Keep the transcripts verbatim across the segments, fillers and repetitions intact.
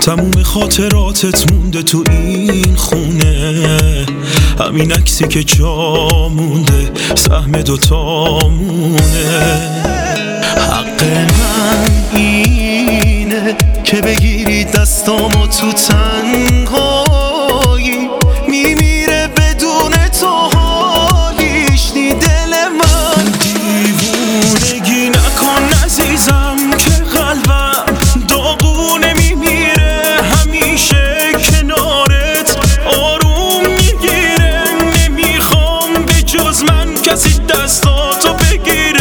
تموم خاطراتت مونده تو این خونه، همین عکسی که جا مونده سهم دوتامونه. حق من اینه که بگیری دستامو تو تنهایی، میمیره بدون تو حالیش نی دل من. دیوونگی نکن عزیزم که قلبم داغونه، میمیره همیشه کنارت آروم میگیره. نمیخوام به جز من کسی دستاتو بگیره.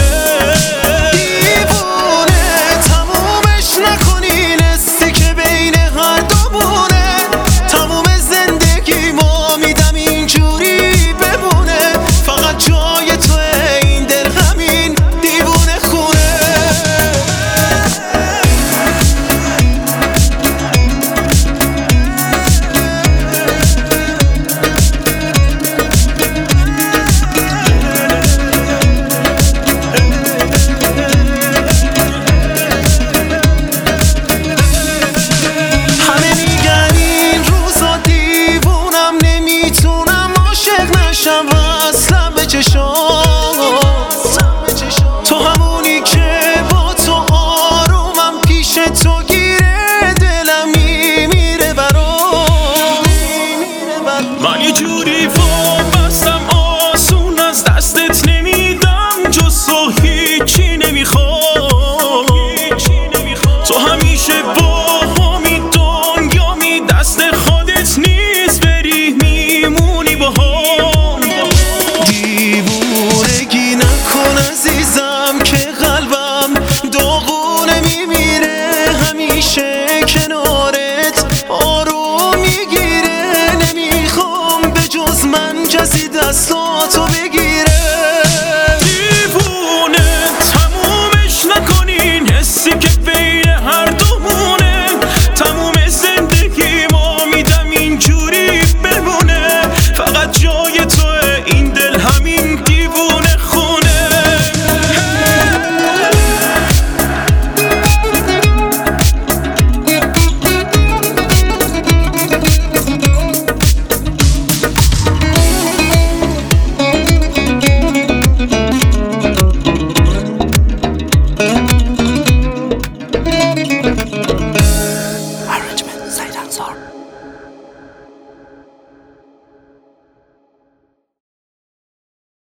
تو همونی که با تو آرومم، پیش تو گیره دلم میمیره برام. من یه جوری وابستم آسون از دستت نمیدم، جز تو هیچی نمیخوام. تو همیشه با همی دنیامی، دست خودت نیست بری میمونی با هم. دیوونگی نکن عزیزم که قلبم داغونه، میمیره همیشه کنارت آروم میگیره. نمیخوام به جز من کسی دستاتو بگیره.